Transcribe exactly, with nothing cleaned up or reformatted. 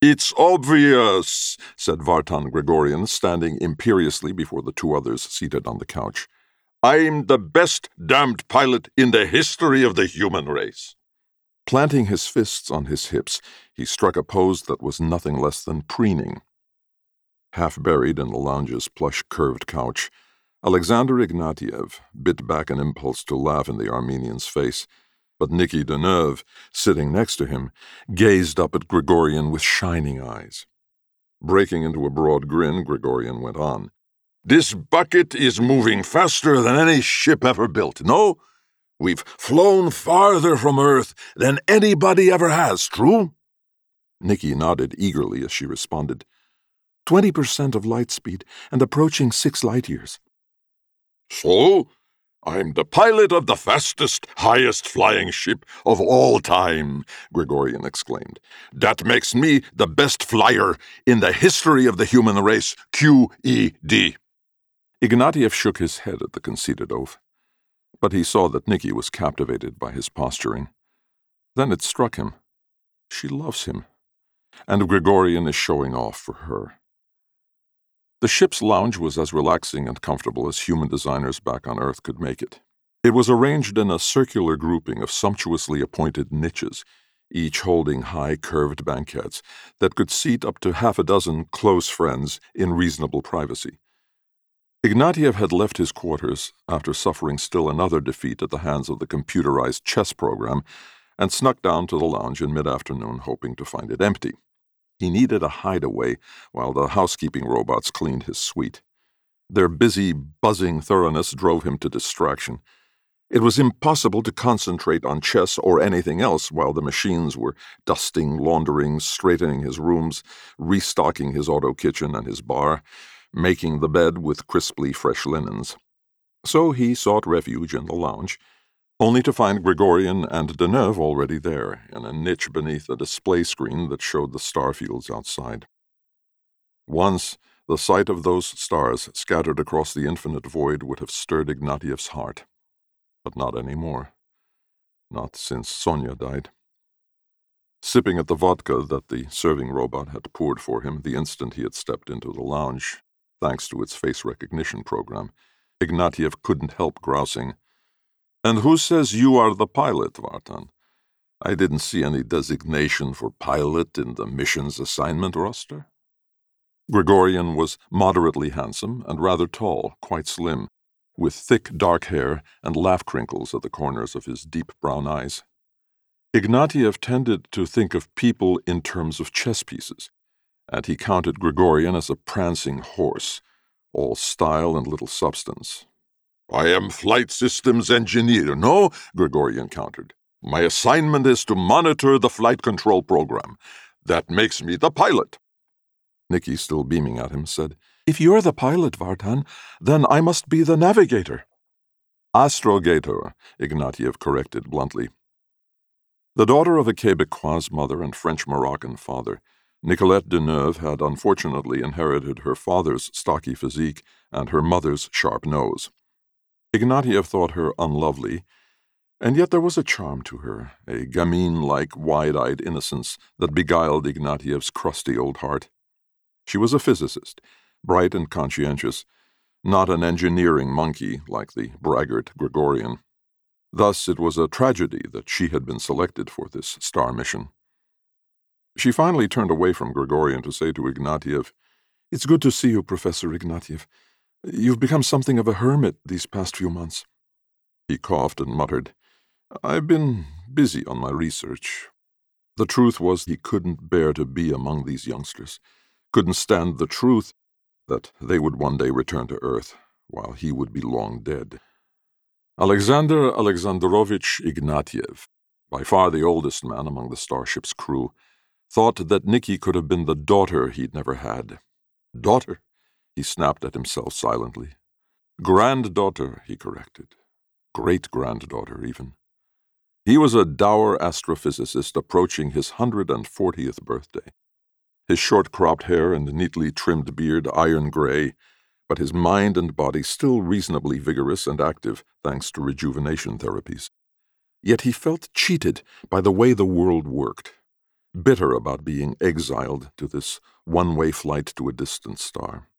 "It's obvious," said Vartan Gregorian, standing imperiously before the two others seated on the couch. "I'm the best damned pilot in the history of the human race." Planting his fists on his hips, he struck a pose that was nothing less than preening. Half buried in the lounge's plush curved couch, Alexander Ignatiev bit back an impulse to laugh in the Armenian's face, but Nicky Deneuve, sitting next to him, gazed up at Gregorian with shining eyes. Breaking into a broad grin, Gregorian went on. "This bucket is moving faster than any ship ever built, no? We've flown farther from Earth than anybody ever has, true?" Nicky nodded eagerly as she responded. Twenty percent of light speed and approaching six light years. "So, I'm the pilot of the fastest, highest-flying ship of all time," Gregorian exclaimed. "That makes me the best flyer in the history of the human race, Q E D. Ignatiev shook his head at the conceited oaf, but he saw that Nicky was captivated by his posturing. Then it struck him. She loves him, and Gregorian is showing off for her. The ship's lounge was as relaxing and comfortable as human designers back on Earth could make it. It was arranged in a circular grouping of sumptuously appointed niches, each holding high curved banquettes that could seat up to half a dozen close friends in reasonable privacy. Ignatiev had left his quarters after suffering still another defeat at the hands of the computerized chess program and snuck down to the lounge in mid-afternoon, hoping to find it empty. He needed a hideaway while the housekeeping robots cleaned his suite. Their busy, buzzing thoroughness drove him to distraction. It was impossible to concentrate on chess or anything else while the machines were dusting, laundering, straightening his rooms, restocking his auto kitchen and his bar, making the bed with crisply fresh linens. So he sought refuge in the lounge, only to find Gregorian and Deneuve already there, in a niche beneath a display screen that showed the star fields outside. Once, the sight of those stars scattered across the infinite void would have stirred Ignatiev's heart. But not anymore. Not since Sonia died. Sipping at the vodka that the serving robot had poured for him the instant he had stepped into the lounge, thanks to its face recognition program, Ignatiev couldn't help grousing. "And who says you are the pilot, Vartan? I didn't see any designation for pilot in the mission's assignment roster." Gregorian was moderately handsome and rather tall, quite slim, with thick dark hair and laugh crinkles at the corners of his deep brown eyes. Ignatiev tended to think of people in terms of chess pieces, and he counted Gregorian as a prancing horse, all style and little substance. "I am flight systems engineer, no?" Gregorian countered. "My assignment is to monitor the flight control program. That makes me the pilot." Nicky, still beaming at him, said, "If you're the pilot, Vartan, then I must be the navigator." "Astrogator," Ignatiev corrected bluntly. The daughter of a Quebecois mother and French-Moroccan father, Nicolette Deneuve had unfortunately inherited her father's stocky physique and her mother's sharp nose. Ignatiev thought her unlovely, and yet there was a charm to her, a gamine-like wide-eyed innocence that beguiled Ignatiev's crusty old heart. She was a physicist, bright and conscientious, not an engineering monkey like the braggart Gregorian. Thus it was a tragedy that she had been selected for this star mission. She finally turned away from Gregorian to say to Ignatiev, "It's good to see you, Professor Ignatiev. You've become something of a hermit these past few months." He coughed and muttered, "I've been busy on my research." The truth was he couldn't bear to be among these youngsters, couldn't stand the truth that they would one day return to Earth, while he would be long dead. Alexander Alexandrovich Ignatiev, by far the oldest man among the starship's crew, thought that Nicky could have been the daughter he'd never had. Daughter? He snapped at himself silently. Granddaughter, he corrected. Great-granddaughter, even. He was a dour astrophysicist approaching his hundred and fortieth birthday. His short-cropped hair and neatly trimmed beard iron gray, but his mind and body still reasonably vigorous and active thanks to rejuvenation therapies. Yet he felt cheated by the way the world worked. bitter about being exiled to this one-way flight to a distant star.